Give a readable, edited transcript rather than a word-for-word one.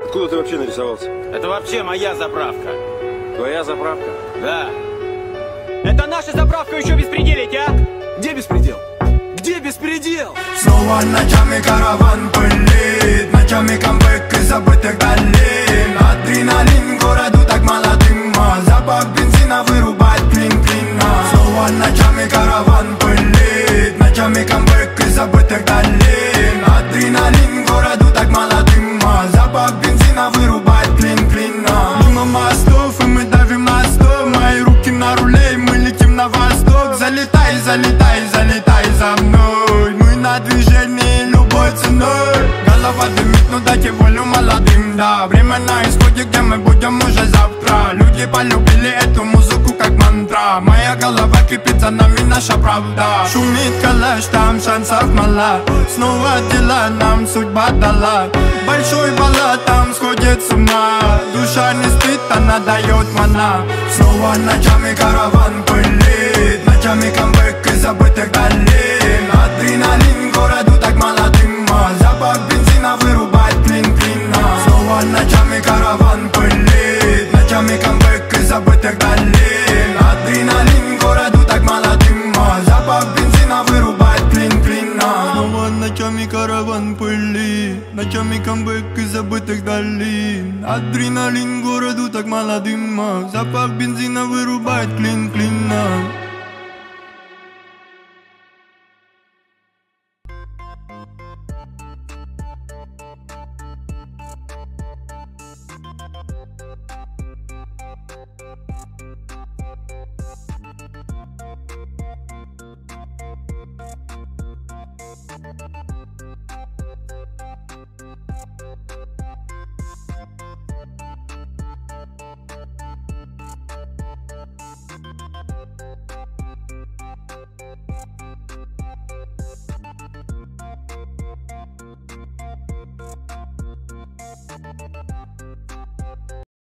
Откуда ты вообще нарисовался? Это вообще моя заправка. Твоя заправка? Да. Это наша заправка, еще беспределить, а? Где беспредел? Где беспредел? Снова ночами караван пылит, ночами камбэк из забытых долин. Адреналин городу так мало дыма, запах бензина вырубает клин-клина. Снова ночами караван пылит, ночами камбэк из забытых долин. Адреналин городу так мало дыма, запах бензина вырубает клин-клина. Мимо мостов и мы давим на стоп, мои руки на руле и мы летим на восток. Залетай, залетай, залетай за мной, мы на движении любой ценой. Голова дымит, ну дайте волю молодым, да. Время на исходе, где мы будем уже завтра. Люди полюбили эту музыку как мантра. Моя голова кипит, за нами наша правда. Шумит калаш, там шансов мало. Снова дела нам судьба дала. Большой баллад там сходит с ума. Душа не спит, она дает мана. Снова ночами караван пылит, ночами камбэк из забытых долин. Адреналин городу так мало дыма, запах бензина вырубает клин-клина. Снова ночами караван пылит, ночами камбэк из забытых долин. Адреналин городу так мало дыма, запах бензина вырубает клин-клина. Снова ночами караван пылит, ночами камбэк из забытых долин. Адреналин городу так мало дыма, запах бензина вырубает клин-клина.